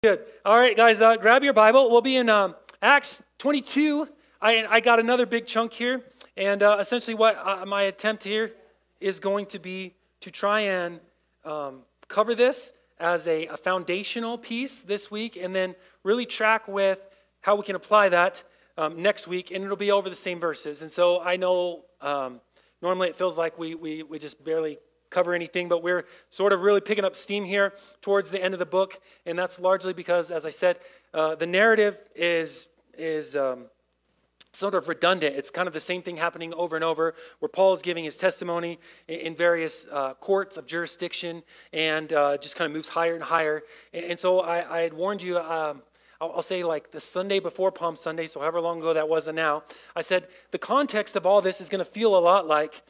Good. All right, guys, grab your Bible. We'll be in Acts 22. I got another big chunk here, and essentially what my attempt here is going to be to try and cover this as a foundational piece this week, and then really track with how we can apply that next week, and it'll be over the same verses. And so I know normally it feels like we just barely cover anything, but we're sort of really picking up steam here towards the end of the book, and that's largely because, as I said, the narrative is sort of redundant. It's kind of the same thing happening over and over, where Paul is giving his testimony in various courts of jurisdiction, and just kind of moves higher and higher. And so I had warned you, I'll say like the Sunday before Palm Sunday, so however long ago that was and now, I said the context of all this is going to feel a lot like,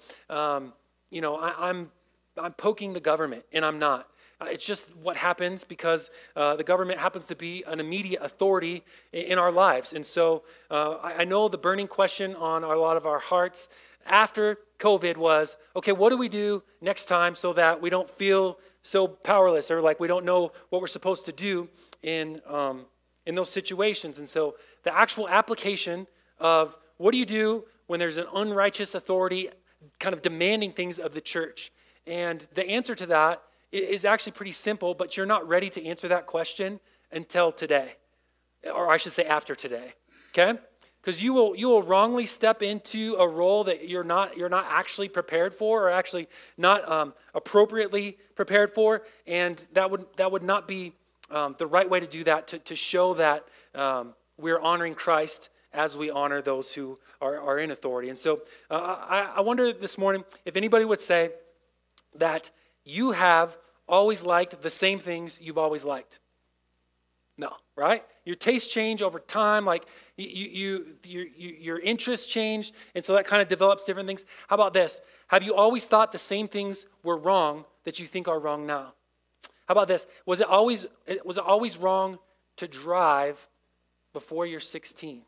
I'm poking the government, and I'm not. It's just what happens because the government happens to be an immediate authority in our lives. And so I know the burning question on a lot of our hearts after COVID was, okay, what do we do next time so that we don't feel so powerless or like we don't know what we're supposed to do in those situations? And so the actual application of what do you do when there's an unrighteous authority kind of demanding things of the church? And the answer to that is actually pretty simple, but you're not ready to answer that question until today, or I should say after today, okay? Because you will wrongly step into a role that you're not actually prepared for, or actually not appropriately prepared for, and that would not be the right way to do that, to show that we're honoring Christ as we honor those who are in authority. And so I wonder this morning if anybody would say that you have always liked the same things you've always liked. No, right? Your tastes change over time, like your interests change, and so that kind of develops different things. How about this? Have you always thought the same things were wrong that you think are wrong now? How about this? Was it always wrong to drive before you're 16?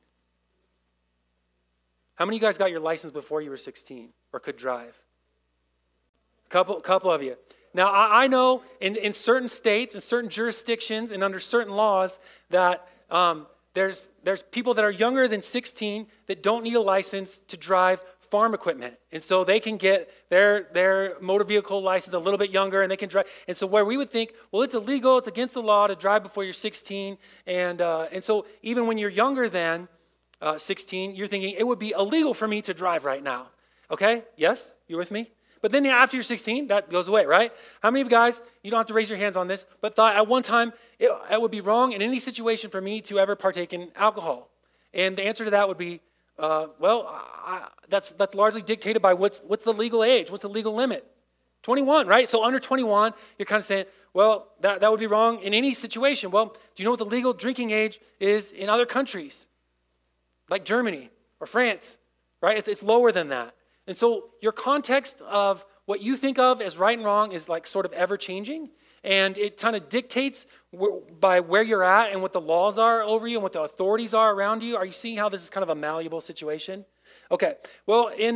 How many of you guys got your license before you were 16 or could drive? Couple of you. Now, I know in certain states, in certain jurisdictions, and under certain laws that there's people that are younger than 16 that don't need a license to drive farm equipment. And so they can get their motor vehicle license a little bit younger, and they can drive. And so where we would think, well, it's illegal, it's against the law to drive before you're 16. And so even when you're younger than 16, you're thinking, it would be illegal for me to drive right now. Okay? Yes? You with me? But then after you're 16, that goes away, right? How many of you guys, you don't have to raise your hands on this, but thought at one time it would be wrong in any situation for me to ever partake in alcohol? And the answer to that would be, that's largely dictated by what's the legal age, what's the legal limit? 21, right? So under 21, you're kind of saying, well, that would be wrong in any situation. Well, do you know what the legal drinking age is in other countries? Like Germany or France, right? It's lower than that. And so your context of what you think of as right and wrong is like sort of ever-changing, and it kind of dictates by where you're at and what the laws are over you and what the authorities are around you. Are you seeing how this is kind of a malleable situation? Okay, well, in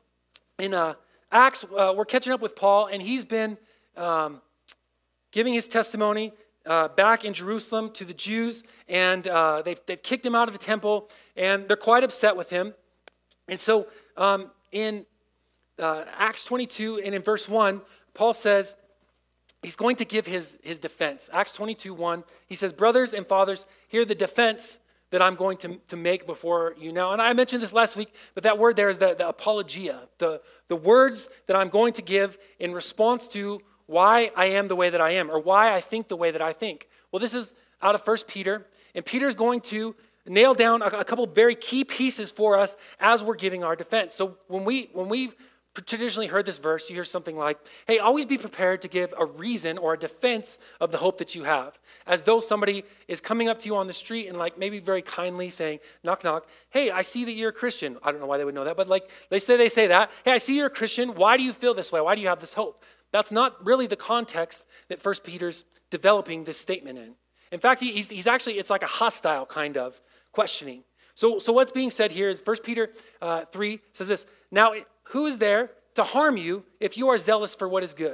Acts, we're catching up with Paul, and he's been giving his testimony back in Jerusalem to the Jews, and they've kicked him out of the temple, and they're quite upset with him. And so in Acts 22 and in verse 1, Paul says he's going to give his defense. Acts 22:1, he says, brothers and fathers, hear the defense that I'm going to make before you now. And I mentioned this last week, but that word there is the apologia, the words that I'm going to give in response to why I am the way that I am, or why I think the way that I think. Well, this is out of 1 Peter, and Peter's going to nail down a couple very key pieces for us as we're giving our defense. So when we've traditionally heard this verse, you hear something like, hey, always be prepared to give a reason or a defense of the hope that you have. As though somebody is coming up to you on the street and like maybe very kindly saying, knock, knock, hey, I see that you're a Christian. I don't know why they would know that, but like they say that, hey, I see you're a Christian. Why do you feel this way? Why do you have this hope? That's not really the context that 1 Peter's developing this statement in. In fact, he's actually, it's like a hostile kind of questioning. So what's being said here is 1 Peter 3 says this, now who is there to harm you if you are zealous for what is good?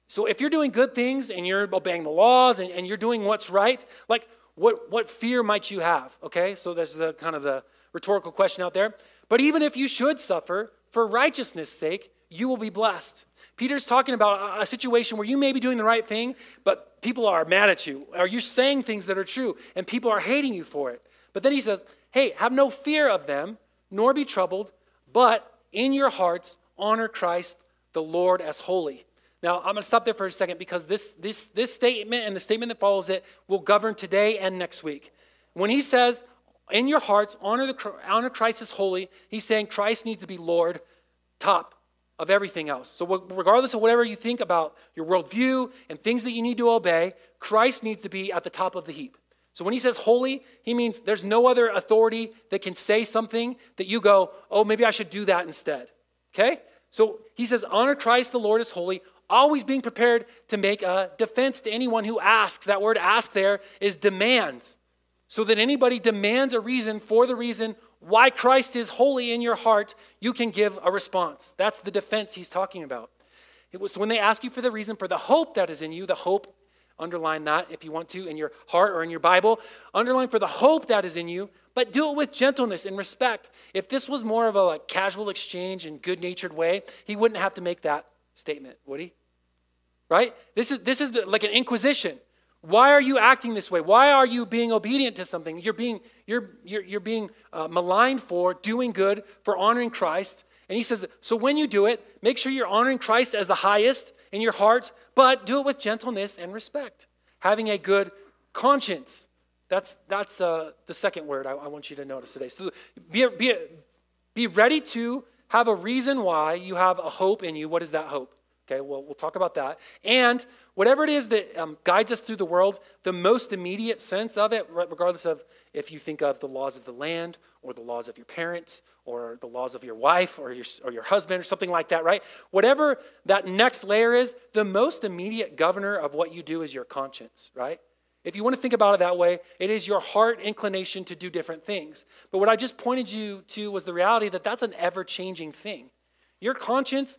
So if you're doing good things and you're obeying the laws and you're doing what's right, like what fear might you have? Okay, so there's the kind of the rhetorical question out there. But even if you should suffer for righteousness' sake, you will be blessed. Peter's talking about a situation where you may be doing the right thing, but people are mad at you, or you're saying things that are true, and people are hating you for it. But then he says, hey, have no fear of them, nor be troubled, but in your hearts honor Christ the Lord as holy. Now, I'm going to stop there for a second because this statement and the statement that follows it will govern today and next week. When he says, in your hearts, honor Christ as holy, he's saying Christ needs to be Lord, top of everything else. So regardless of whatever you think about your worldview and things that you need to obey, Christ needs to be at the top of the heap. So when he says holy, he means there's no other authority that can say something that you go, oh, maybe I should do that instead. Okay? So he says, honor Christ the Lord as holy, always being prepared to make a defense to anyone who asks. That word ask there is demands. So that anybody demands a reason for the reason why Christ is holy in your heart, you can give a response. That's the defense he's talking about. It was when they ask you for the reason for the hope that is in you, the hope, underline that if you want to in your heart or in your Bible, underline for the hope that is in you, but do it with gentleness and respect. If this was more of a casual exchange and good-natured way, he wouldn't have to make that statement, would he? Right? This is like an inquisition. Why are you acting this way? Why are you being obedient to something? You're being maligned for doing good, for honoring Christ. And he says, so when you do it, make sure you're honoring Christ as the highest in your heart, but do it with gentleness and respect. Having a good conscience. That's the second word I want you to notice today. So be ready to have a reason why you have a hope in you. What is that hope? Okay, well, we'll talk about that. And whatever it is that guides us through the world, the most immediate sense of it, regardless of if you think of the laws of the land or the laws of your parents or the laws of your wife or your husband or something like that, right? Whatever that next layer is, the most immediate governor of what you do is your conscience, right? If you want to think about it that way, it is your heart inclination to do different things. But what I just pointed you to was the reality that that's an ever-changing thing. Your conscience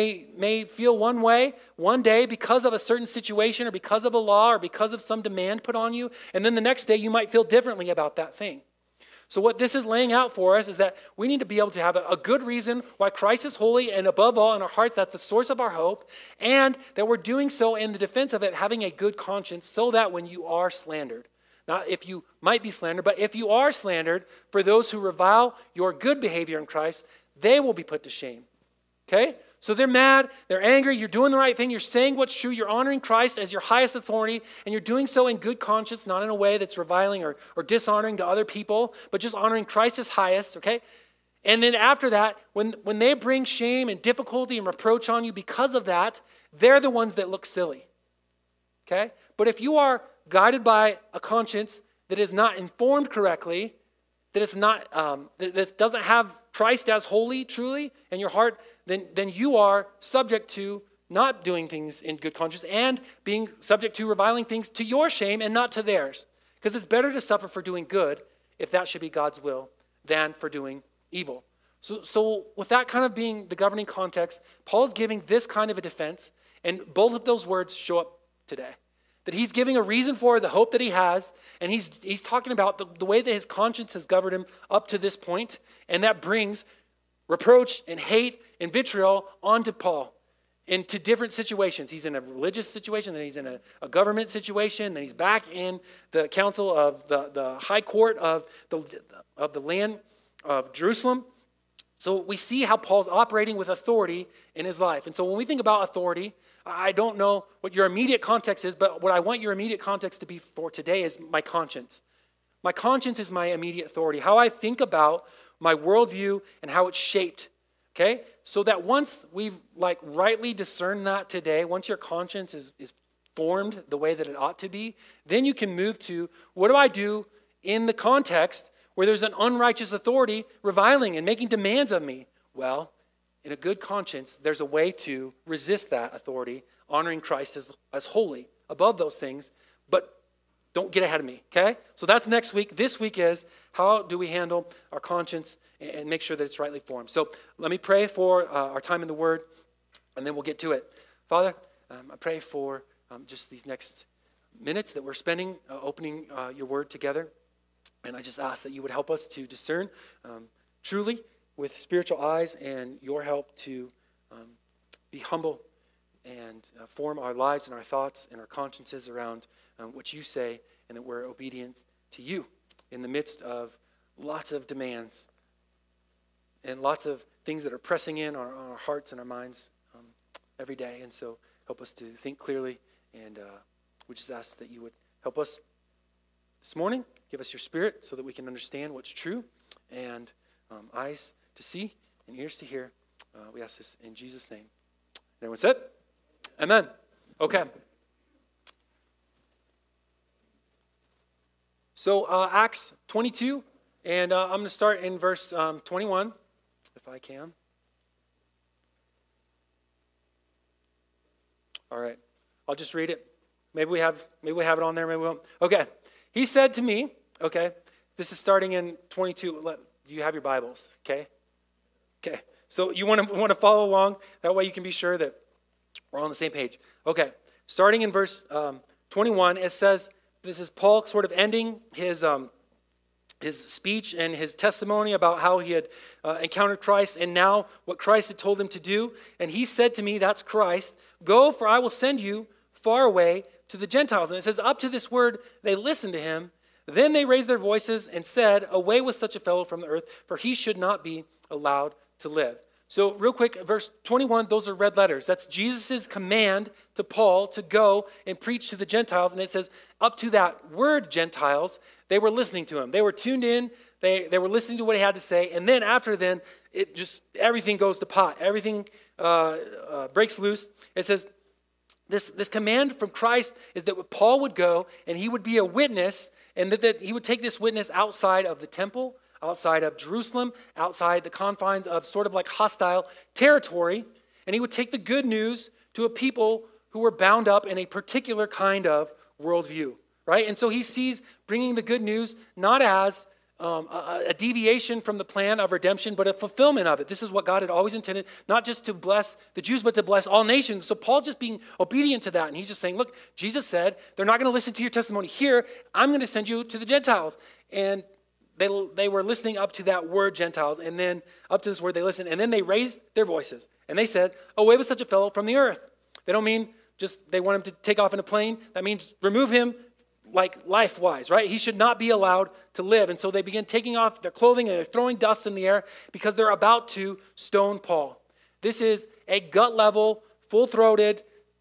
may feel one way one day because of a certain situation or because of a law or because of some demand put on you, and then the next day you might feel differently about that thing. So what this is laying out for us is that we need to be able to have a good reason why Christ is holy, and above all in our hearts, that's the source of our hope, and that we're doing so in the defense of it, having a good conscience, so that when you are slandered, not if you might be slandered, but if you are slandered, for those who revile your good behavior in Christ, they will be put to shame. Okay? So they're mad, they're angry, you're doing the right thing, you're saying what's true, you're honoring Christ as your highest authority, and you're doing so in good conscience, not in a way that's reviling or dishonoring to other people, but just honoring Christ as highest, okay? And then after that, when they bring shame and difficulty and reproach on you because of that, they're the ones that look silly, okay? But if you are guided by a conscience that is not informed correctly, that it's not, that doesn't have Christ as holy truly in your heart, then you are subject to not doing things in good conscience and being subject to reviling things to your shame and not to theirs. Because it's better to suffer for doing good, if that should be God's will, than for doing evil. So with that kind of being the governing context, Paul is giving this kind of a defense, and both of those words show up today. That he's giving a reason for the hope that he has, and he's talking about the way that his conscience has governed him up to this point, and that brings reproach and hate and vitriol onto Paul into different situations. He's in a religious situation, then he's in a government situation, then he's back in the council of the high court of the land of Jerusalem. So we see how Paul's operating with authority in his life. And so when we think about authority, I don't know what your immediate context is, but what I want your immediate context to be for today is my conscience. My conscience is my immediate authority, how I think about my worldview and how it's shaped, okay? So that once we've rightly discerned that today, once your conscience is formed the way that it ought to be, then you can move to, what do I do in the context where there's an unrighteous authority reviling and making demands of me? Well, in a good conscience, there's a way to resist that authority, honoring Christ as holy above those things, but don't get ahead of me, okay? So that's next week. This week is, how do we handle our conscience and make sure that it's rightly formed? So let me pray for our time in the Word, and then we'll get to it. Father, I pray for just these next minutes that we're spending opening your word together. And I just ask that you would help us to discern truly with spiritual eyes, and your help to be humble and form our lives and our thoughts and our consciences around what you say, and that we're obedient to you in the midst of lots of demands and lots of things that are pressing in on our hearts and our minds every day. And so help us to think clearly, and we just ask that you would help us this morning. Give us your Spirit so that we can understand what's true, and eyes to see and ears to hear. We ask this in Jesus' name. Everyone said? Amen. Okay. So Acts 22, and I'm going to start in verse 21, if I can. All right. I'll just read it. Maybe we have it on there, maybe we won't. Okay. He said to me, okay, this is starting in 22. Do you have your Bibles? Okay. Okay. So you want to follow along. That way you can be sure that we're on the same page. Okay. Starting in verse 21, it says, this is Paul sort of ending his speech and his testimony about how he had encountered Christ, and now what Christ had told him to do. And he said to me, that's Christ, go, for I will send you far away to the Gentiles. And it says, up to this word, they listened to him. Then they raised their voices and said, away with such a fellow from the earth, for he should not be allowed to live. So real quick, verse 21, those are red letters. That's Jesus' command to Paul to go and preach to the Gentiles. And it says, up to that word, Gentiles, they were listening to him. They were tuned in. They were listening to what he had to say. And then after then, it just, everything goes to pot. Everything breaks loose. It says, this command from Christ is that Paul would go and he would be a witness, and that he would take this witness outside of the temple, outside of Jerusalem, outside the confines of sort of like hostile territory, and he would take the good news to a people who were bound up in a particular kind of worldview, right? And so he sees bringing the good news not as a deviation from the plan of redemption, but a fulfillment of it. This is what God had always intended, not just to bless the Jews, but to bless all nations. So Paul's just being obedient to that. And he's just saying, look, Jesus said, they're not going to listen to your testimony here. I'm going to send you to the Gentiles. And they were listening up to that word, Gentiles, and then up to this word they listened. And then they raised their voices. And they said, away with such a fellow from the earth. They don't mean just they want him to take off in a plane. That means remove him, like life-wise, right? He should not be allowed to live. And so they begin taking off their clothing and they're throwing dust in the air because they're about to stone Paul. This is a gut-level, full-throated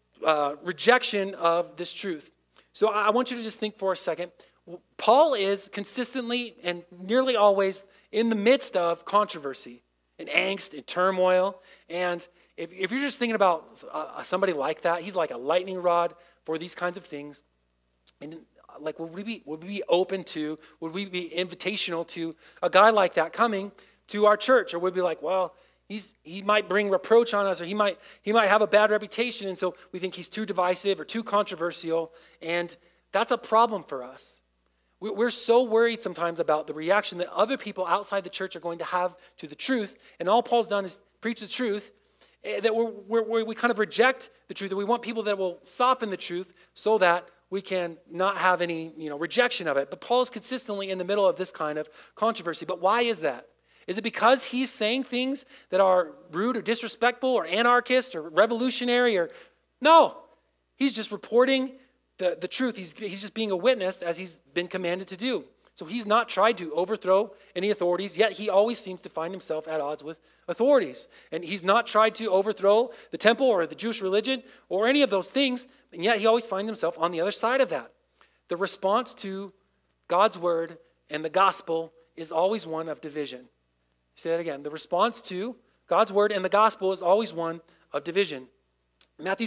rejection of this truth. So I want you to just think for a second. Paul is consistently and nearly always in the midst of controversy and angst and turmoil. And if you're just thinking about somebody like that, he's like a lightning rod for these kinds of things. And like, would we be open to, would we be invitational to a guy like that coming to our church? Or would we be like, well, he might bring reproach on us, or he might have a bad reputation, and so we think he's too divisive or too controversial, and that's a problem for us. We're so worried sometimes about the reaction that other people outside the church are going to have to the truth, and all Paul's done is preach the truth, that we kind of reject the truth, that we want people that will soften the truth so that we can not have any rejection of it. But Paul is consistently in the middle of this kind of controversy. But why is that? Is it because he's saying things that are rude or disrespectful or anarchist or revolutionary? No, he's just reporting the truth. He's just being a witness as he's been commanded to do. So he's not tried to overthrow any authorities, yet he always seems to find himself at odds with authorities. And he's not tried to overthrow the temple or the Jewish religion or any of those things, and yet he always finds himself on the other side of that. The response to God's word and the gospel is always one of division. Say that again. The response to God's word and the gospel is always one of division. Matthew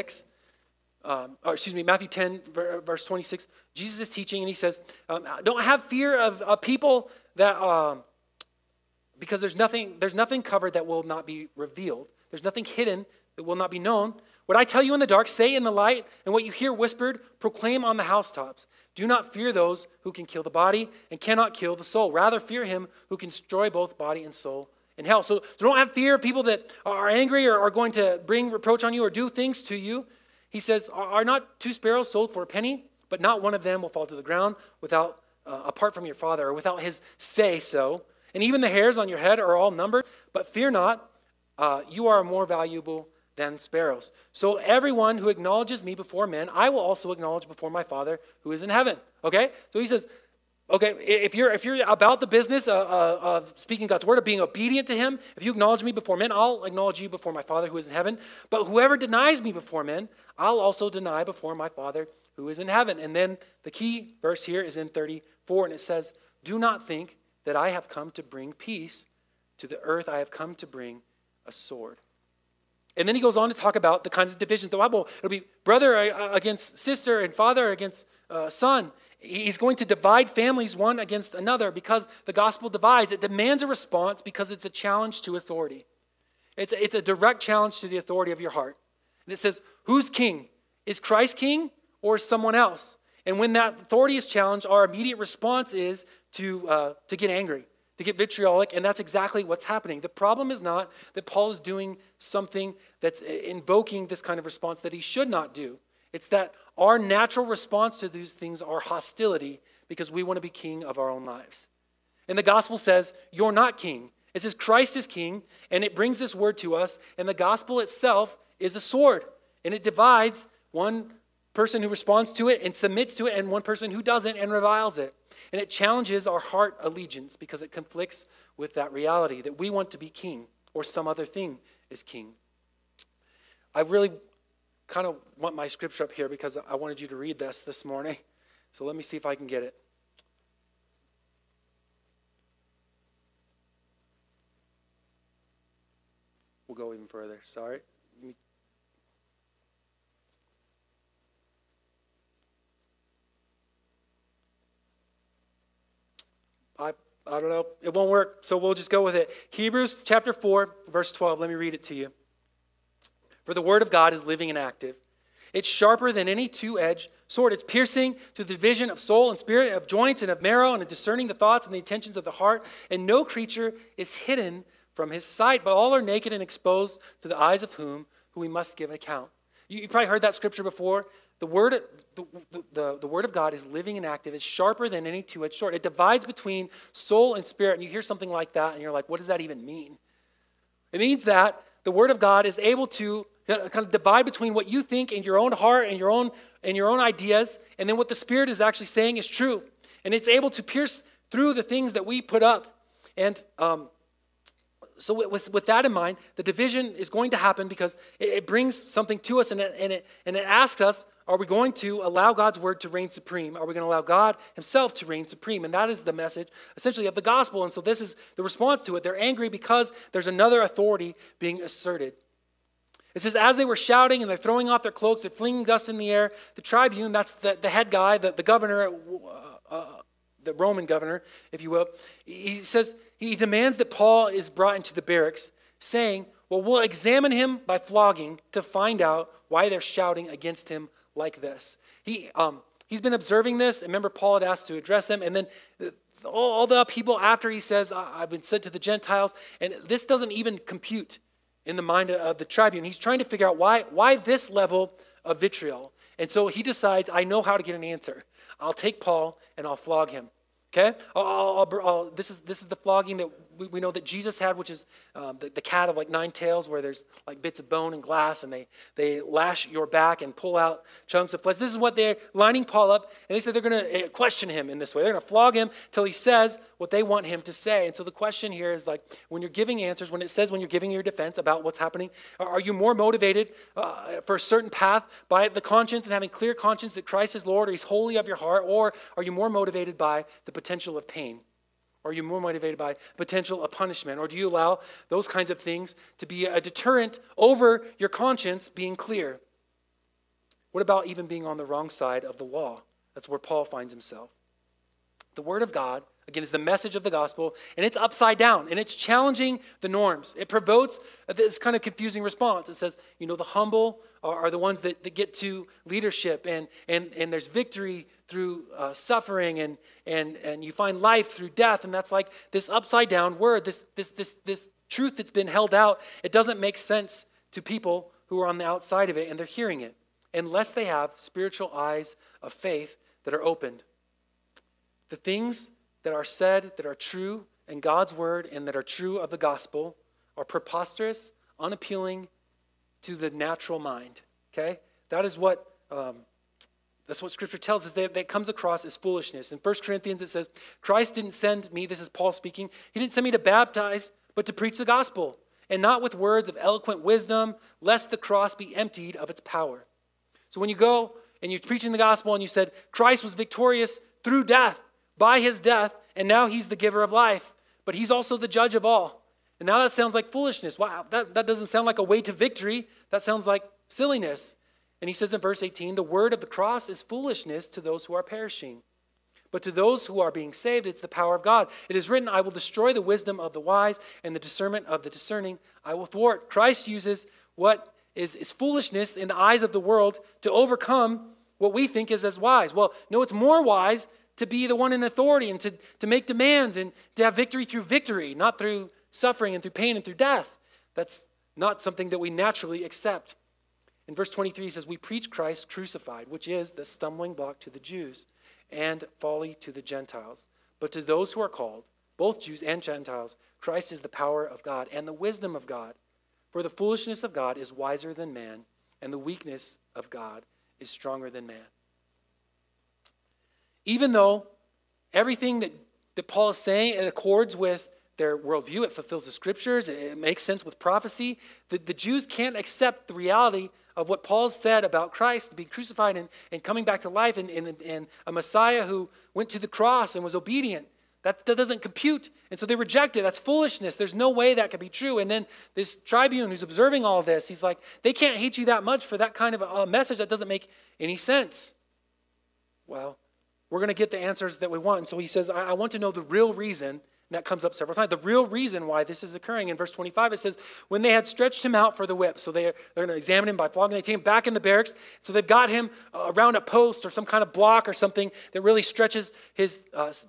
10, verse 26, Jesus is teaching and he says, don't have fear of people that, because there's nothing covered that will not be revealed. There's nothing hidden that will not be known. What I tell you in the dark, say in the light, and what you hear whispered, proclaim on the housetops. Do not fear those who can kill the body and cannot kill the soul. Rather fear him who can destroy both body and soul in hell. So don't have fear of people that are angry or are going to bring reproach on you or do things to you. He says, are not 2 sparrows sold for a penny? But not one of them will fall to the ground without, apart from your Father, or without his say so. And even the hairs on your head are all numbered. But fear not, you are more valuable than sparrows. So everyone who acknowledges me before men, I will also acknowledge before my Father who is in heaven. Okay? So he says, okay, if you're about the business of speaking God's word, of being obedient to him, if you acknowledge me before men, I'll acknowledge you before my Father who is in heaven. But whoever denies me before men, I'll also deny before my Father who is in heaven. And then the key verse here is in 34, and it says, do not think that I have come to bring peace to the earth. I have come to bring a sword. And then he goes on to talk about the kinds of divisions. The Bible, it'll be brother against sister and father against son. He's going to divide families one against another because the gospel divides. It demands a response because it's a challenge to authority. It's a direct challenge to the authority of your heart. And it says, who's king? Is Christ king or someone else? And when that authority is challenged, our immediate response is to get angry, to get vitriolic, and that's exactly what's happening. The problem is not that Paul is doing something that's invoking this kind of response that he should not do. It's that our natural response to these things are hostility because we want to be king of our own lives. And the gospel says, you're not king. It says Christ is king, and it brings this word to us, and the gospel itself is a sword, and it divides one person who responds to it and submits to it, and one person who doesn't and reviles it. And it challenges our heart allegiance because it conflicts with that reality that we want to be king or some other thing is king. I really kind of want my scripture up here because I wanted you to read this morning. So let me see if I can get it. We'll go even further. Sorry. I don't know. It won't work, so we'll just go with it. Hebrews chapter 4, verse 12. Let me read it to you. For the word of God is living and active. It's sharper than any two-edged sword. It's piercing to the division of soul and spirit, of joints and of marrow, and discerning the thoughts and the intentions of the heart. And no creature is hidden from his sight, but all are naked and exposed to the eyes of whom we must give an account. You probably heard that scripture before. The word of God is living and active. It's sharper than any two-edged sword. It divides between soul and spirit. And you hear something like that, and you're like, what does that even mean? It means that the word of God is able to kind of divide between what you think in your own heart and your own ideas, and then what the Spirit is actually saying is true. And it's able to pierce through the things that we put up. And so with that in mind, the division is going to happen because it brings something to us, and it asks us, are we going to allow God's word to reign supreme? Are we going to allow God himself to reign supreme? And that is the message, essentially, of the gospel. And so this is the response to it. They're angry because there's another authority being asserted. It says, as they were shouting and they're throwing off their cloaks, they're flinging dust in the air, the tribune, that's the head guy, the governor, the Roman governor, if you will, he says, he demands that Paul is brought into the barracks, saying, well, we'll examine him by flogging to find out why they're shouting against him like this. He's been observing this, and remember Paul had asked to address them, and then all the upheaval after he says, I've been sent to the Gentiles, and this doesn't even compute in the mind of the tribune. He's trying to figure out why this level of vitriol. And so he decides, I know how to get an answer. I'll take Paul and I'll flog him. Okay? This is the flogging that we know that Jesus had, which is the cat of like 9 tails, where there's like bits of bone and glass, and they lash your back and pull out chunks of flesh. This is what they're lining Paul up, and they said they're going to question him in this way. They're going to flog him till he says what they want him to say. And so the question here is like, when you're giving answers, when it says when you're giving your defense about what's happening, are you more motivated for a certain path by the conscience and having clear conscience that Christ is Lord or he's holy of your heart, or are you more motivated by the potential of pain? Or are you more motivated by potential of punishment? Or do you allow those kinds of things to be a deterrent over your conscience being clear? What about even being on the wrong side of the law? That's where Paul finds himself. The word of God, again, is the message of the gospel, and it's upside down, and it's challenging the norms. It provokes this kind of confusing response. It says, the humble are the ones that get to leadership, and there's victory through suffering, and you find life through death, and that's like this upside down word, this truth that's been held out. It doesn't make sense to people who are on the outside of it, and they're hearing it. unless they have spiritual eyes of faith that are opened. The things that are said that are true in God's word and that are true of the gospel are preposterous, unappealing to the natural mind. Okay? That's what Scripture tells us, that comes across as foolishness. In 1 Corinthians it says, Christ didn't send me, this is Paul speaking, he didn't send me to baptize, but to preach the gospel, and not with words of eloquent wisdom, lest the cross be emptied of its power. So when you go and you're preaching the gospel and you said, Christ was victorious through death, by his death, and now he's the giver of life, but he's also the judge of all. And now that sounds like foolishness. Wow, that doesn't sound like a way to victory. That sounds like silliness. And he says in verse 18, the word of the cross is foolishness to those who are perishing. But to those who are being saved, it's the power of God. It is written, I will destroy the wisdom of the wise, and the discernment of the discerning I will thwart. Christ uses what is foolishness in the eyes of the world to overcome what we think is as wise. Well, no, it's more wise to be the one in authority and to make demands and to have victory through victory, not through suffering and through pain and through death. That's not something that we naturally accept. In verse 23, he says, we preach Christ crucified, which is the stumbling block to the Jews and folly to the Gentiles. But to those who are called, both Jews and Gentiles, Christ is the power of God and the wisdom of God. For the foolishness of God is wiser than man, and the weakness of God is stronger than man. Even though everything that Paul is saying, it accords with their worldview, it fulfills the scriptures, it makes sense with prophecy, the Jews can't accept the reality of what Paul said about Christ being crucified and coming back to life and a Messiah who went to the cross and was obedient. That doesn't compute. And so they reject it. That's foolishness. There's no way that could be true. And then this tribune who's observing all this, he's like, they can't hate you that much for that kind of a message that doesn't make any sense. Well, we're going to get the answers that we want. And so he says, I want to know the real reason. And that comes up several times. The real reason why this is occurring. In verse 25, it says, when they had stretched him out for the whip. So they're going to examine him by flogging. They take him back in the barracks. So they've got him around a post or some kind of block or something that really stretches his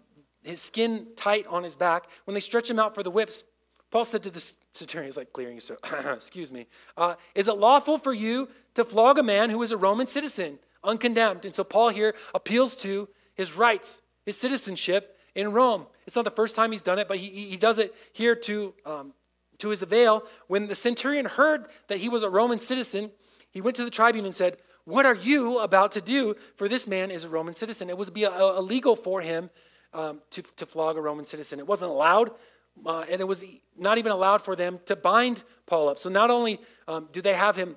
skin tight on his back. When they stretch him out for the whips, Paul said to the centurion, he's like clearing his throat, excuse me, is it lawful for you to flog a man who is a Roman citizen, uncondemned? And so Paul here appeals to his rights, his citizenship in Rome. It's not the first time he's done it, but he does it here to his avail. When the centurion heard that he was a Roman citizen, he went to the tribune and said, what are you about to do? For this man is a Roman citizen. It was illegal for him to flog a Roman citizen. It wasn't allowed, and it was not even allowed for them to bind Paul up. So not only do they have him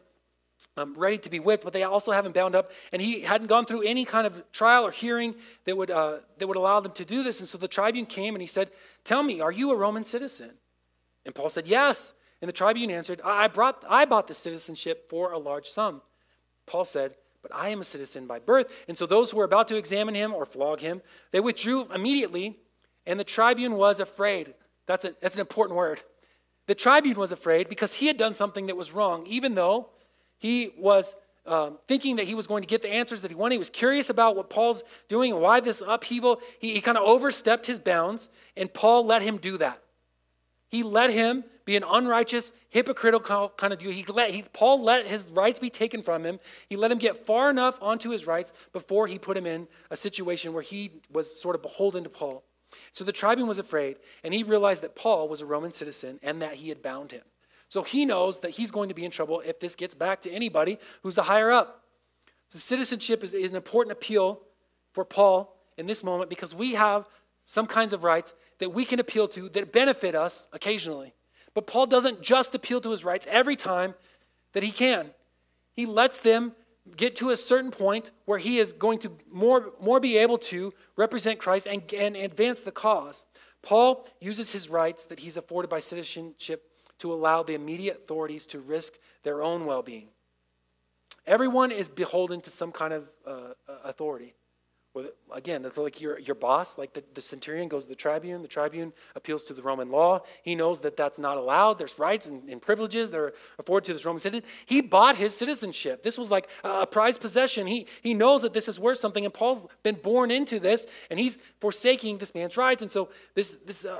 ready to be whipped, but they also have him bound up, and he hadn't gone through any kind of trial or hearing that would allow them to do this. And so the tribune came and he said, tell me, are you a Roman citizen? And Paul said, yes. And the tribune answered, I bought the citizenship for a large sum. Paul said, but I am a citizen by birth. And so those who were about to examine him or flog him, they withdrew immediately, and the tribune was afraid. That's an important word. The tribune was afraid because he had done something that was wrong, even though he was thinking that he was going to get the answers that he wanted. He was curious about what Paul's doing and why this upheaval. He kind of overstepped his bounds, and Paul let him do that. He let him be an unrighteous, hypocritical kind of view. Paul let his rights be taken from him. He let him get far enough onto his rights before he put him in a situation where he was sort of beholden to Paul. So the tribune was afraid, and he realized that Paul was a Roman citizen and that he had bound him. So he knows that he's going to be in trouble if this gets back to anybody who's a higher up. So citizenship is an important appeal for Paul in this moment because we have some kinds of rights that we can appeal to that benefit us occasionally. But Paul doesn't just appeal to his rights every time that he can. He lets them get to a certain point where he is going to more be able to represent Christ and advance the cause. Paul uses his rights that he's afforded by citizenship to allow the immediate authorities to risk their own well-being. Everyone is beholden to some kind of authority. Again, like your boss, like the centurion goes to the tribune appeals to the Roman law. He knows that that's not allowed. There's rights and privileges that are afforded to this Roman citizen. He bought his citizenship. This was like a prized possession. He knows that this is worth something, and Paul's been born into this, and he's forsaking this man's rights. And so this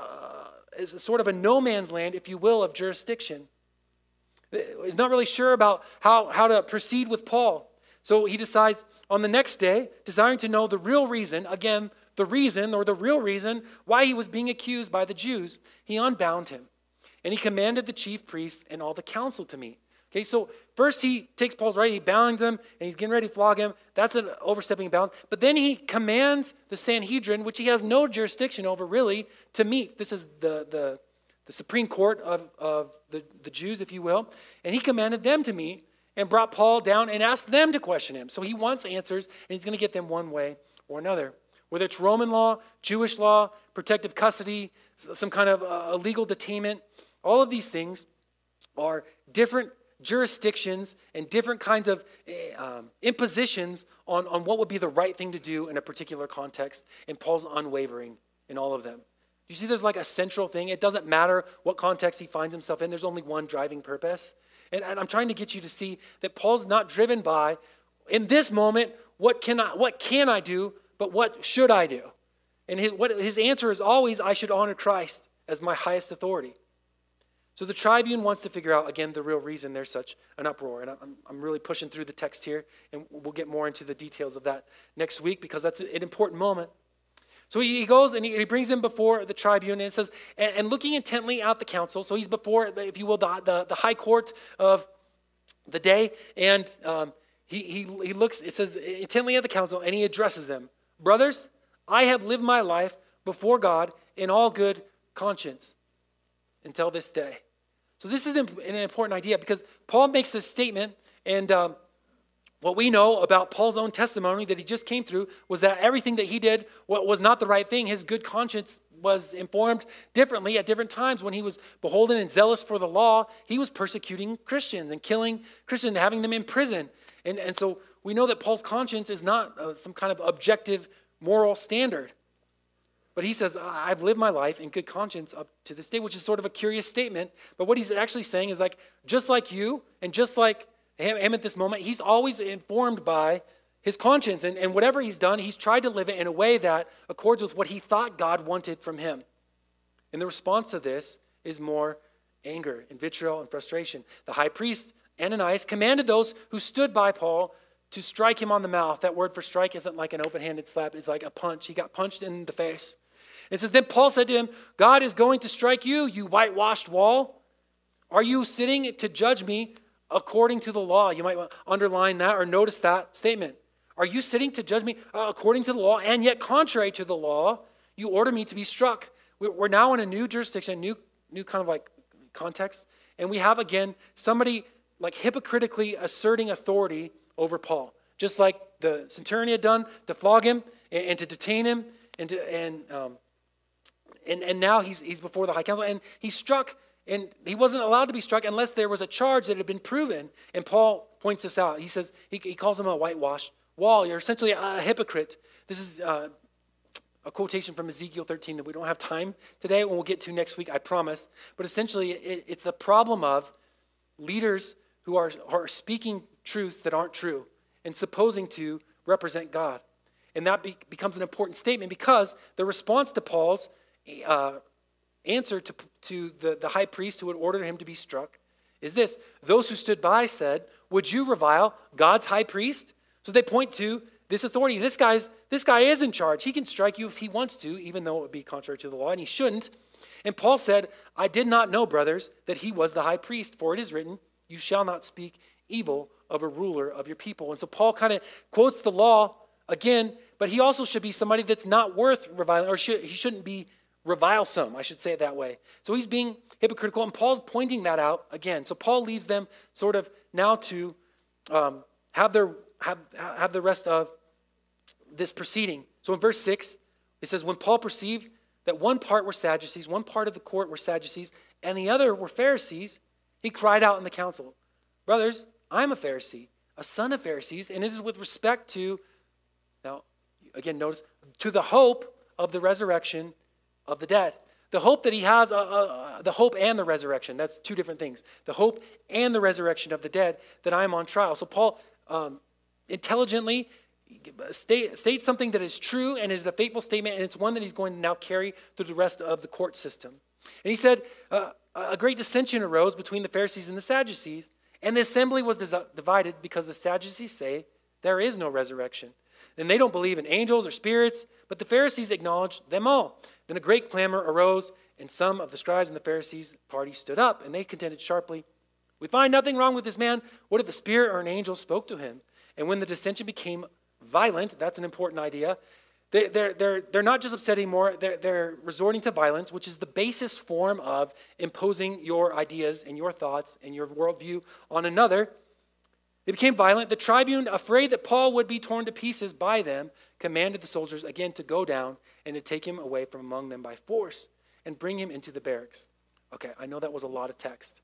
is a sort of a no man's land, if you will, of jurisdiction. He's not really sure about how to proceed with Paul. So he decides on the next day, desiring to know the real reason, again, the reason or the real reason why he was being accused by the Jews, he unbound him. And he commanded the chief priests and all the council to meet. Okay, so first he takes Paul's right, he bounds him, and he's getting ready to flog him. That's an overstepping bounds. But then he commands the Sanhedrin, which he has no jurisdiction over really, to meet. This is the Supreme Court of the Jews, if you will. And he commanded them to meet and brought Paul down and asked them to question him. So he wants answers, and he's going to get them one way or another. Whether it's Roman law, Jewish law, protective custody, some kind of illegal detainment, all of these things are different jurisdictions and different kinds of impositions on what would be the right thing to do in a particular context, and Paul's unwavering in all of them. You see there's like a central thing. It doesn't matter what context he finds himself in. There's only one driving purpose. And I'm trying to get you to see that Paul's not driven by, in this moment, what can I do, but what should I do? And his answer is always, I should honor Christ as my highest authority. So the tribune wants to figure out, again, the real reason there's such an uproar. And I'm really pushing through the text here, and we'll get more into the details of that next week because that's an important moment. So he goes and he brings him before the tribune, and it says, and looking intently at the council, so he's before, if you will, the high court of the day, and he looks, it says, intently at the council, and he addresses them. Brothers, I have lived my life before God in all good conscience until this day. So this is an important idea because Paul makes this statement, and what we know about Paul's own testimony that he just came through was that everything that he did was not the right thing. His good conscience was informed differently at different times. When he was beholden and zealous for the law, he was persecuting Christians and killing Christians and having them in prison. And so we know that Paul's conscience is not some kind of objective moral standard. But he says, I've lived my life in good conscience up to this day, which is sort of a curious statement. But what he's actually saying is like, just like you and just like him at this moment, he's always informed by his conscience. And whatever he's done, he's tried to live it in a way that accords with what he thought God wanted from him. And the response to this is more anger and vitriol and frustration. The high priest, Ananias, commanded those who stood by Paul to strike him on the mouth. That word for strike isn't like an open-handed slap. It's like a punch. He got punched in the face. It says, then Paul said to him, God is going to strike you, you whitewashed wall. Are you sitting to judge me according to the law? You might want to underline that or notice that statement. Are you sitting to judge me according to the law, and yet contrary to the law, you order me to be struck? We're now in a new jurisdiction, a new kind of like context, and we have again somebody like hypocritically asserting authority over Paul, just like the centurion had done to flog him and to detain him, and now he's before the high council, and he's struck. And he wasn't allowed to be struck unless there was a charge that had been proven. And Paul points this out. He says, he calls him a whitewashed wall. You're essentially a hypocrite. This is a quotation from Ezekiel 13 that we don't have time today, and we'll get to next week, I promise. But essentially, it's the problem of leaders who are speaking truths that aren't true and supposing to represent God. And that becomes an important statement because the response to Paul's answer to the high priest who had ordered him to be struck is this. Those who stood by said, would you revile God's high priest? So they point to this authority. This guy is in charge. He can strike you if he wants to, even though it would be contrary to the law, and he shouldn't. And Paul said, I did not know, brothers, that he was the high priest, for it is written, you shall not speak evil of a ruler of your people. And so Paul kind of quotes the law again, but he also should be somebody that's not worth reviling, or he shouldn't be revilesome, I should say it that way. So he's being hypocritical, and Paul's pointing that out again. So Paul leaves them sort of now to have the rest of this proceeding. So in verse 6, it says, when Paul perceived that one part were Sadducees, one part of the court were Sadducees, and the other were Pharisees, he cried out in the council, brothers, I am a Pharisee, a son of Pharisees, and it is with respect to, now again notice, to the hope of the resurrection of the dead. The hope that he has, the hope and the resurrection, that's two different things. The hope and the resurrection of the dead, that I am on trial. So Paul intelligently states something that is true and is a faithful statement, and it's one that he's going to now carry through the rest of the court system. And he said, a great dissension arose between the Pharisees and the Sadducees, and the assembly was divided because the Sadducees say there is no resurrection. And they don't believe in angels or spirits, but the Pharisees acknowledged them all. Then a great clamor arose, and some of the scribes and the Pharisees' party stood up, and they contended sharply, "We find nothing wrong with this man. What if a spirit or an angel spoke to him?" And when the dissension became violent, that's an important idea, they're not just upset anymore, they're resorting to violence, which is the basis form of imposing your ideas and your thoughts and your worldview on another. They became violent. The tribune, afraid that Paul would be torn to pieces by them, commanded the soldiers again to go down and to take him away from among them by force and bring him into the barracks. Okay, I know that was a lot of text.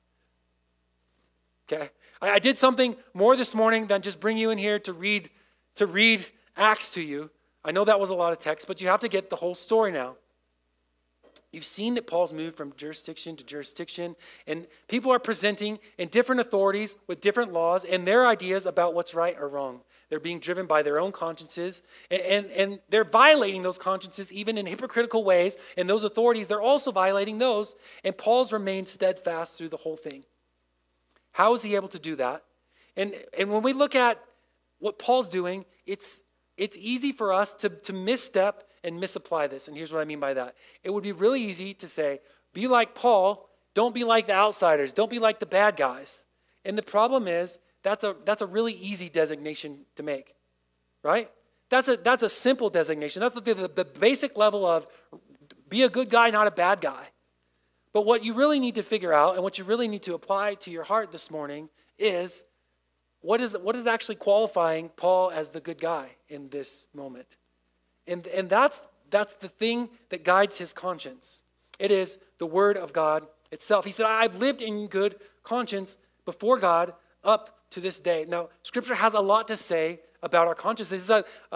Okay, I did something more this morning than just bring you in here to read Acts to you. I know that was a lot of text, but you have to get the whole story now. You've seen that Paul's moved from jurisdiction to jurisdiction, and people are presenting in different authorities with different laws and their ideas about what's right or wrong. They're being driven by their own consciences, and they're violating those consciences even in hypocritical ways, and those authorities, they're also violating those, and Paul's remained steadfast through the whole thing. How is he able to do that? And when we look at what Paul's doing, it's easy for us to misstep and misapply this. And here's what I mean by that. It would be really easy to say, be like Paul, don't be like the outsiders, don't be like the bad guys. And the problem is, that's a really easy designation to make, right? That's a simple designation. That's the basic level of be a good guy, not a bad guy. But what you really need to figure out and what you really need to apply to your heart this morning is what is actually qualifying Paul as the good guy in this moment. And that's the thing that guides his conscience. It is the word of God itself. He said, I've lived in good conscience before God up to this day. Now, Scripture has a lot to say about our conscience. It's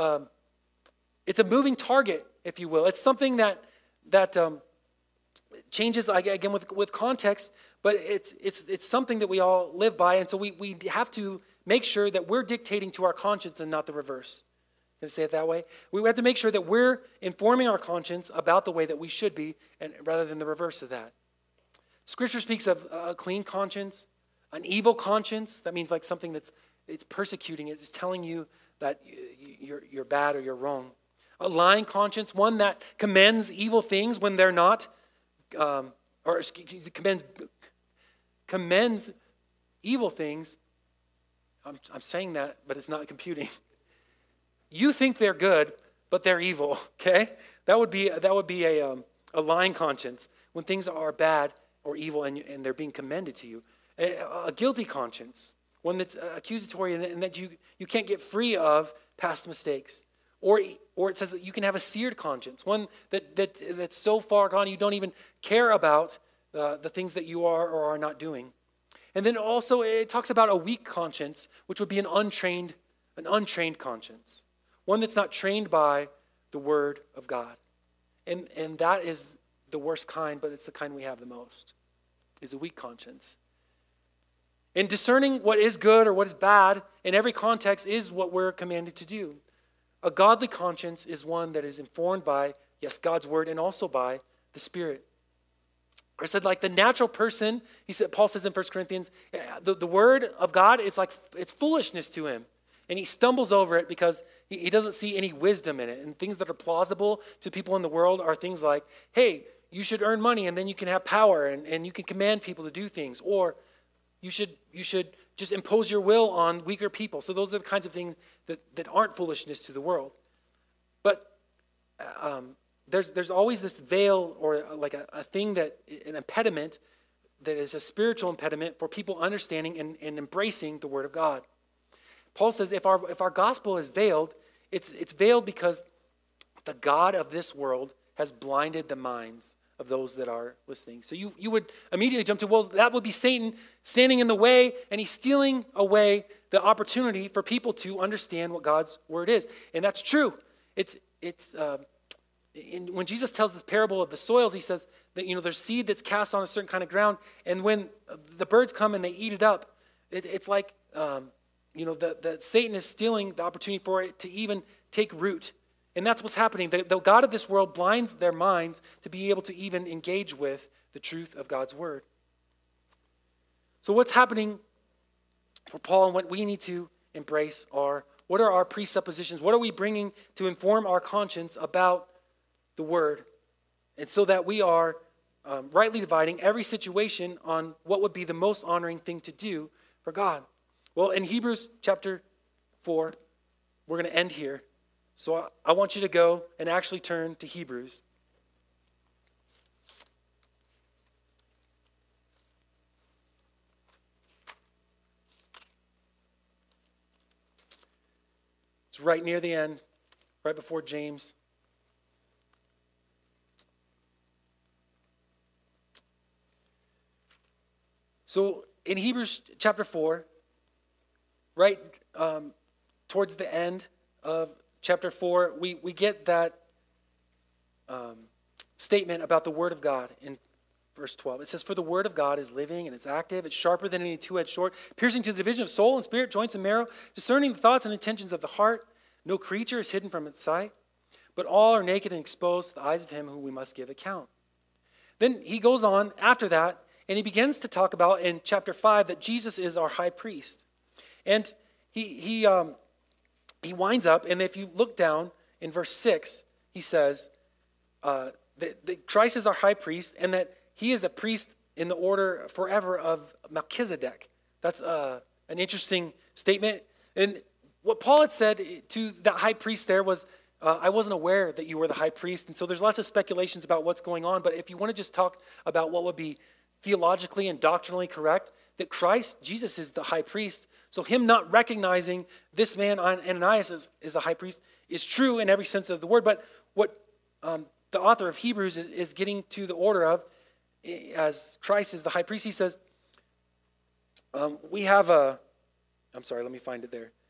a moving target, if you will. It's something that changes, again, with context, but it's something that we all live by. And so we have to make sure that we're dictating to our conscience and not the reverse. Can I say it that way? We have to make sure that we're informing our conscience about the way that we should be, and rather than the reverse of that. Scripture speaks of a clean conscience, an evil conscience. That means like something it's persecuting. It's telling you that you're bad or you're wrong. A lying conscience, one that commends evil things when they're not, commends evil things. I'm saying that, but it's not computing. You think they're good, but they're evil, okay? That would be a lying conscience when things are bad or evil and they're being commended to you. A guilty conscience, one that's accusatory and that you can't get free of past mistakes. Or it says that you can have a seared conscience, one that's so far gone you don't even care about the things that you are or are not doing. And then also it talks about a weak conscience, which would be an untrained conscience. One that's not trained by the word of God. And that is the worst kind, but it's the kind we have the most, is a weak conscience. And discerning what is good or what is bad in every context is what we're commanded to do. A godly conscience is one that is informed by, yes, God's word and also by the Spirit. Or it said like the natural person, Paul says in 1 Corinthians, the word of God, it's foolishness to him. And he stumbles over it because he doesn't see any wisdom in it. And things that are plausible to people in the world are things like, hey, you should earn money and then you can have power and you can command people to do things. Or you should just impose your will on weaker people. So those are the kinds of things that aren't foolishness to the world. But there's always this veil or like a thing an impediment that is a spiritual impediment for people understanding and embracing the word of God. Paul says if our gospel is veiled, it's veiled because the God of this world has blinded the minds of those that are listening. So you would immediately jump to, well, that would be Satan standing in the way, and he's stealing away the opportunity for people to understand what God's word is. And that's true. When Jesus tells this parable of the soils, he says that there's seed that's cast on a certain kind of ground, and when the birds come and they eat it up, it's like that Satan is stealing the opportunity for it to even take root. And that's what's happening. The God of this world blinds their minds to be able to even engage with the truth of God's word. So what's happening for Paul and what we need to embrace are What are our presuppositions? What are we bringing to inform our conscience about the word? And so that we are rightly dividing every situation on what would be the most honoring thing to do for God. Well, in Hebrews chapter 4, we're going to end here. So I want you to go and actually turn to Hebrews. It's right near the end, right before James. So in Hebrews chapter 4, right towards the end of chapter 4, we get that statement about the Word of God in verse 12. It says, "For the Word of God is living and it's active. It's sharper than any two-edged sword, piercing to the division of soul and spirit, joints and marrow, discerning the thoughts and intentions of the heart. No creature is hidden from its sight, but all are naked and exposed to the eyes of him whom we must give account." Then he goes on after that, and he begins to talk about in chapter 5 that Jesus is our high priest. And he winds up, and if you look down in verse 6, he says that Christ is our high priest and that he is the priest in the order forever of Melchizedek. That's an interesting statement. And what Paul had said to that high priest there was, I wasn't aware that you were the high priest. And so there's lots of speculations about what's going on. But if you want to just talk about what would be theologically and doctrinally correct, that Christ, Jesus, is the high priest. So him not recognizing this man, Ananias, is the high priest is true in every sense of the word. But what the author of Hebrews is getting to the order of, as Christ is the high priest, he says, we have a, I'm sorry, let me find it there.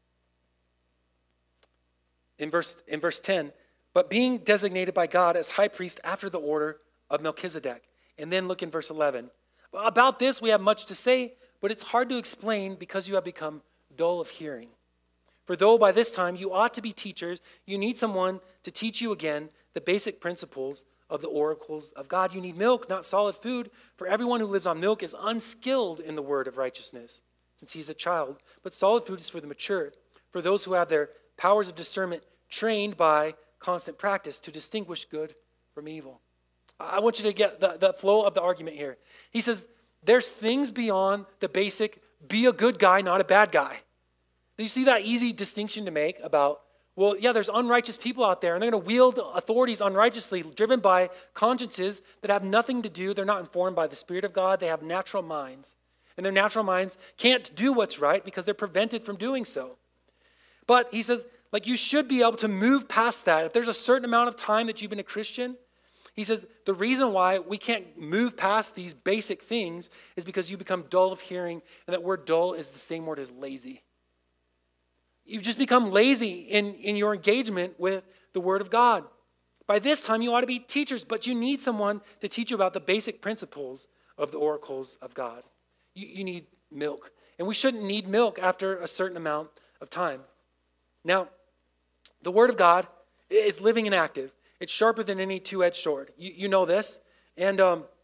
In verse 10, but being designated by God as high priest after the order of Melchizedek. And then look in verse 11. About this we have much to say, but it's hard to explain because you have become dull of hearing. For though by this time you ought to be teachers, you need someone to teach you again the basic principles of the oracles of God. You need milk, not solid food, for everyone who lives on milk is unskilled in the word of righteousness, since he is a child. But solid food is for the mature, for those who have their powers of discernment trained by constant practice to distinguish good from evil. I want you to get the flow of the argument here. He says, there's things beyond the basic, be a good guy, not a bad guy. Do you see that easy distinction to make about, well, yeah, there's unrighteous people out there, and they're going to wield authorities unrighteously, driven by consciences that have nothing to do, they're not informed by the Spirit of God, they have natural minds. And their natural minds can't do what's right because they're prevented from doing so. But he says, like, you should be able to move past that. If there's a certain amount of time that you've been a Christian, he says, the reason why we can't move past these basic things is because you become dull of hearing, and that word dull is the same word as lazy. You've just become lazy in your engagement with the Word of God. By this time, you ought to be teachers, but you need someone to teach you about the basic principles of the oracles of God. You need milk. And we shouldn't need milk after a certain amount of time. Now, the Word of God is living and active. It's sharper than any two-edged sword. You know this. And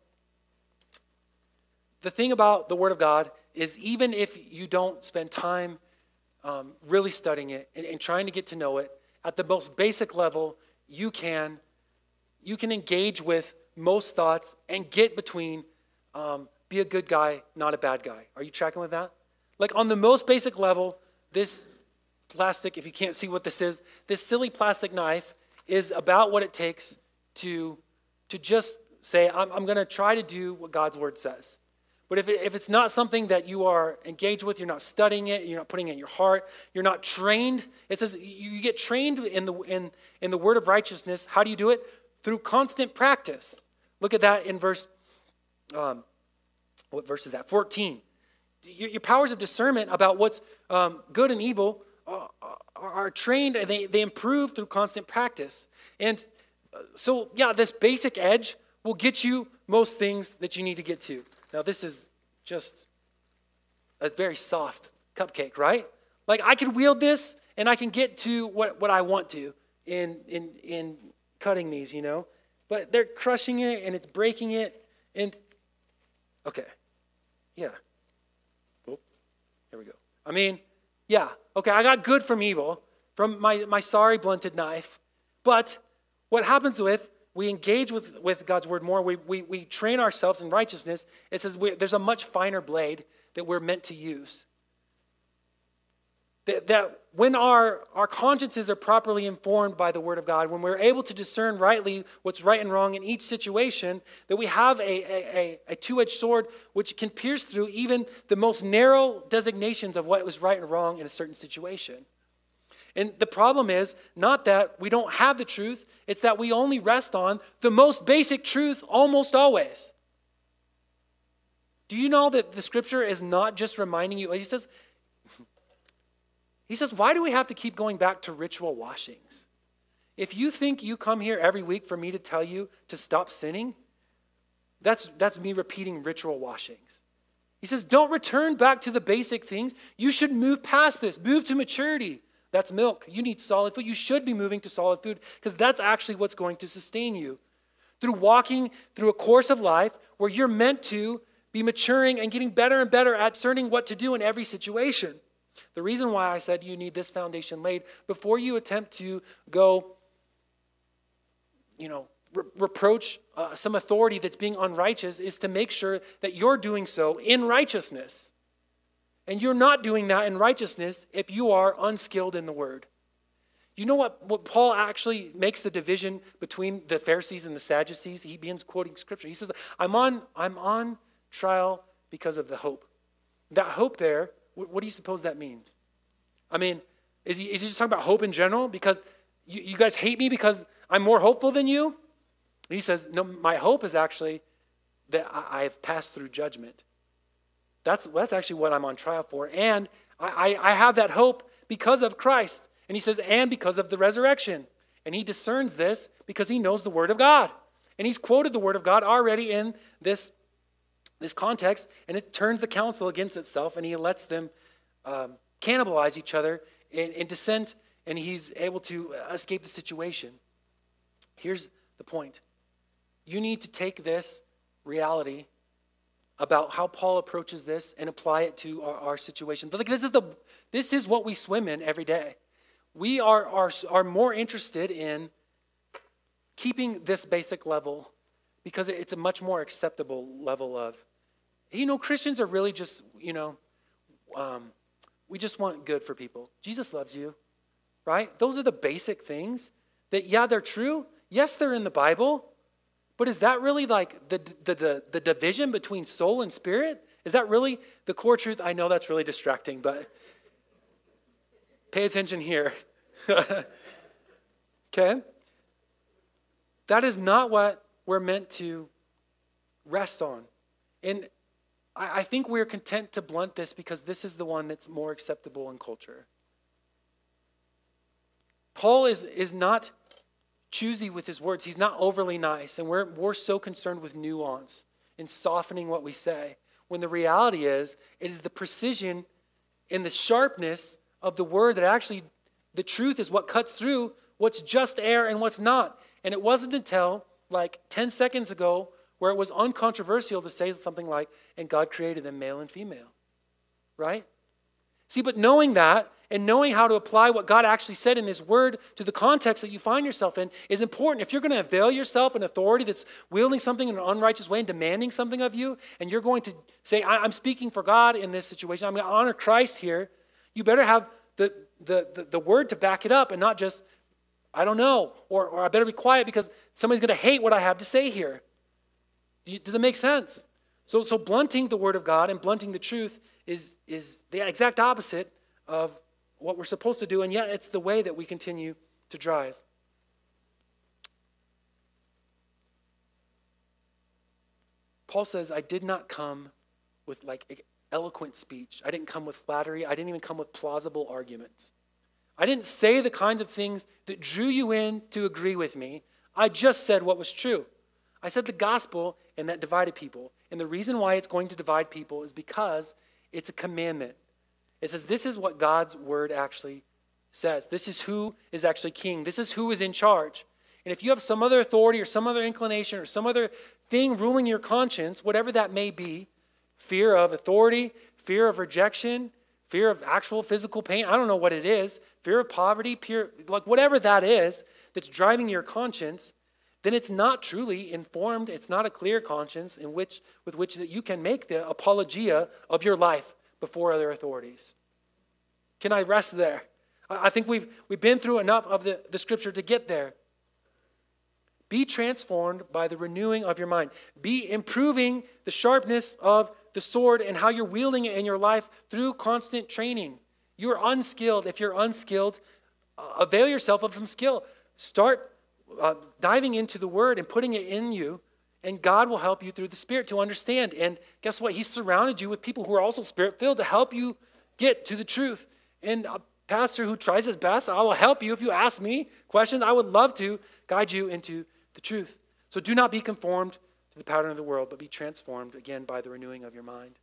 the thing about the Word of God is even if you don't spend time really studying it and trying to get to know it, at the most basic level, you can engage with most thoughts and get between be a good guy, not a bad guy. Are you tracking with that? Like on the most basic level, this plastic, if you can't see what this is, this silly plastic knife is about what it takes to just say, I'm going to try to do what God's word says. But if it's not something that you are engaged with, you're not studying it, you're not putting it in your heart, you're not trained. It says you get trained in the word of righteousness. How do you do it? Through constant practice. Look at that in verse, what verse is that? 14. Your powers of discernment about what's good and evil are trained, and they improve through constant practice. And so, yeah, this basic edge will get you most things that you need to get to. Now, this is just a very soft cupcake, right? Like, I can wield this, and I can get to what I want to in cutting these, you know? But they're crushing it, and it's breaking it, and, okay, yeah. Oh, here we go. I mean, Yeah, okay, I got good from evil, from my sorry blunted knife. But what happens we engage with God's word more, we train ourselves in righteousness. It says there's a much finer blade that we're meant to use. That when our consciences are properly informed by the word of God, when we're able to discern rightly what's right and wrong in each situation, that we have a two-edged sword which can pierce through even the most narrow designations of what was right and wrong in a certain situation. And the problem is not that we don't have the truth, it's that we only rest on the most basic truth almost always. Do you know that the scripture is not just reminding you, he says, why do we have to keep going back to ritual washings? If you think you come here every week for me to tell you to stop sinning, that's me repeating ritual washings. He says, don't return back to the basic things. You should move past this. Move to maturity. That's milk. You need solid food. You should be moving to solid food because that's actually what's going to sustain you. Through walking through a course of life where you're meant to be maturing and getting better and better at discerning what to do in every situation. The reason why I said you need this foundation laid before you attempt to go, reproach some authority that's being unrighteous is to make sure that you're doing so in righteousness. And you're not doing that in righteousness if you are unskilled in the word. You know what Paul actually makes the division between the Pharisees and the Sadducees? He begins quoting scripture. He says, I'm on trial because of the hope. That hope there, what do you suppose that means? I mean, is he just talking about hope in general? Because you guys hate me because I'm more hopeful than you? And he says, no, my hope is actually that I have passed through judgment. That's actually what I'm on trial for. And I have that hope because of Christ. And he says, and because of the resurrection. And he discerns this because he knows the word of God. And he's quoted the word of God already in this context. And it turns the council against itself. And he lets them cannibalize each other in dissent. And he's able to escape the situation. Here's the point. You need to take this reality about how Paul approaches this and apply it to our situation. This is what we swim in every day. We are more interested in keeping this basic level because it's a much more acceptable level of, Christians are really just, we just want good for people. Jesus loves you, right? Those are the basic things that, yeah, they're true. Yes, they're in the Bible. But is that really like the division between soul and spirit? Is that really the core truth? I know that's really distracting, but pay attention here. Okay? That is not what we're meant to rest on. And I think we're content to blunt this because this is the one that's more acceptable in culture. Paul is not choosy with his words. He's not overly nice. And we're so concerned with nuance and softening what we say. When the reality is, it is the precision and the sharpness of the word that actually, the truth is what cuts through what's just air and what's not. And it wasn't until like 10 seconds ago where it was uncontroversial to say something like, and God created them male and female. Right? See, but knowing that, and knowing how to apply what God actually said in his word to the context that you find yourself in is important. If you're going to avail yourself an authority that's wielding something in an unrighteous way and demanding something of you, and you're going to say, I'm speaking for God in this situation, I'm going to honor Christ here, you better have the word to back it up and not just, I don't know, or I better be quiet because somebody's going to hate what I have to say here. Does it make sense? So blunting the word of God and blunting the truth is the exact opposite of what we're supposed to do, and yet it's the way that we continue to drive. Paul says, I did not come with like eloquent speech. I didn't come with flattery. I didn't even come with plausible arguments. I didn't say the kinds of things that drew you in to agree with me. I just said what was true. I said the gospel, and that divided people. And the reason why it's going to divide people is because it's a commandment. It says this is what God's word actually says. This is who is actually king. This is who is in charge. And if you have some other authority or some other inclination or some other thing ruling your conscience, whatever that may be, fear of authority, fear of rejection, fear of actual physical pain. I don't know what it is. Fear of poverty, like whatever that is that's driving your conscience, then it's not truly informed. It's not a clear conscience with which that you can make the apologia of your life before other authorities. Can I rest there? I think we've been through enough of the scripture to get there. Be transformed by the renewing of your mind. Be improving the sharpness of the sword and how you're wielding it in your life through constant training. You're unskilled. If you're unskilled, avail yourself of some skill. Start diving into the word and putting it in you, and God will help you through the Spirit to understand. And guess what? He's surrounded you with people who are also Spirit-filled to help you get to the truth. And a pastor who tries his best, I will help you. If you ask me questions, I would love to guide you into the truth. So do not be conformed to the pattern of the world, but be transformed, again, by the renewing of your mind.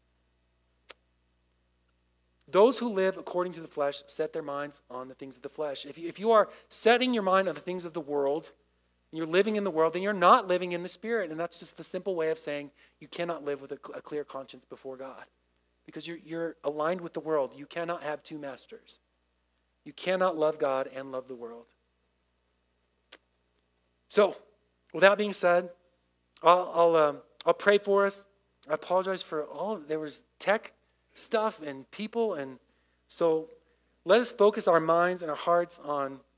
Those who live according to the flesh set their minds on the things of the flesh. If you are setting your mind on the things of the world, and you're living in the world, then you're not living in the Spirit. And that's just the simple way of saying you cannot live with a clear conscience before God. Because you're aligned with the world. You cannot have two masters. You cannot love God and love the world. So, with that being said, I'll pray for us. I apologize for there was tech stuff and people, and so let us focus our minds and our hearts on